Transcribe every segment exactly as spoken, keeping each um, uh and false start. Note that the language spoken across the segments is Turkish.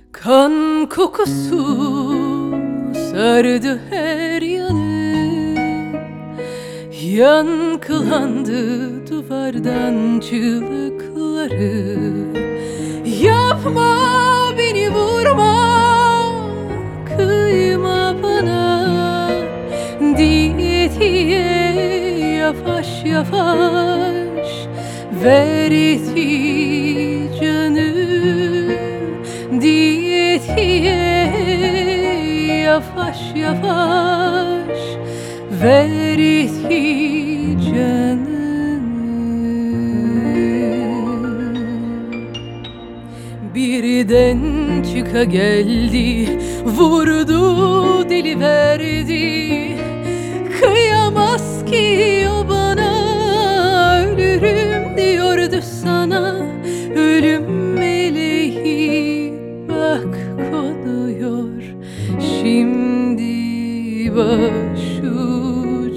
Kan kokusu sardı her yanı, yankılandı duvardan çığlıkları. Yapma, beni vurma, kıyma bana diye diye yavaş yavaş verdi canı, diye diye yavaş yavaş verdi canını. Birden çıka geldi, vurdu deliverdi. Kıyamaz ki o bana, ölürüm diyordu sana. Ölüm meleği bak konuyor şimdi başucuma.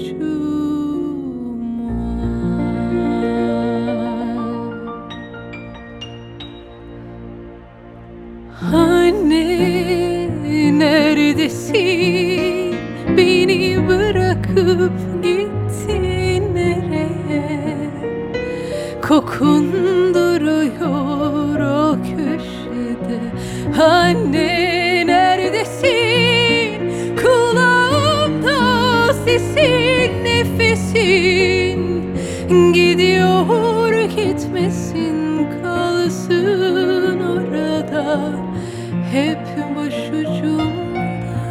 Anne, neredesin? Beni bırakıp gittin nereye? Kokun duruyor o köşede. Anne, neredesin? Kulağımda sesin, nefesin. Gidiyor gitmesin, kalsın orada, hep başucumda.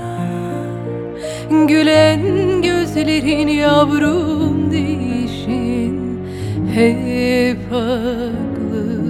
Gülen gözlerin yavrum, değişin hep haklı.